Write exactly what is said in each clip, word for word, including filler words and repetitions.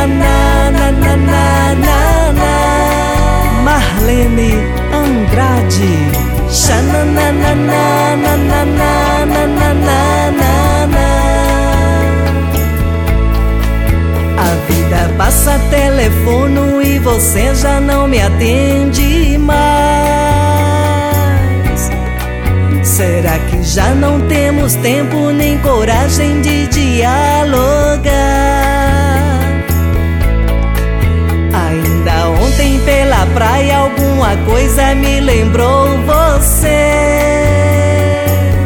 Xananananananana. Marlene Andrade. Xanananananananana. A vida passa telefono e você já não me atende mais. Será que já não temos tempo nem coragem de dialogar? Ainda ontem pela praia alguma coisa me lembrou você.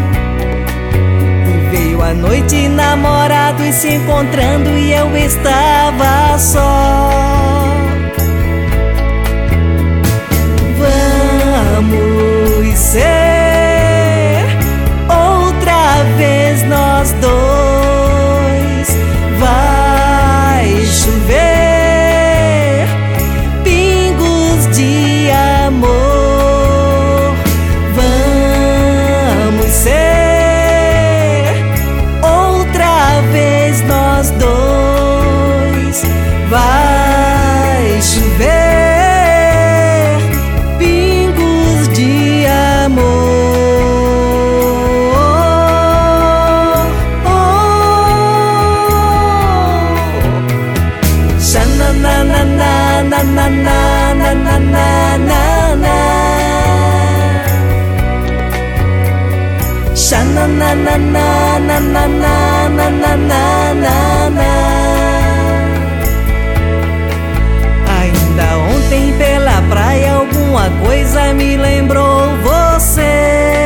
Veio a noite, namorados se encontrando e eu estava só. Vamos ser outra vez nós dois. Vai chover pingos de amor. Vamos ser outra vez nós dois. Vai chover pingos de amor. Xanananananananana. Xanananananananana. Ainda ontem pela praia alguma coisa me lembrou você.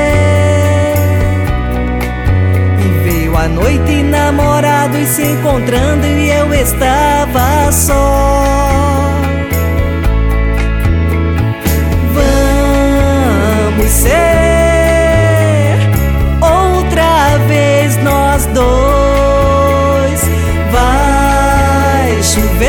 E veio a noite, namorados se encontrando e eu estava só. Vamos ser outra vez nós dois. Vai chover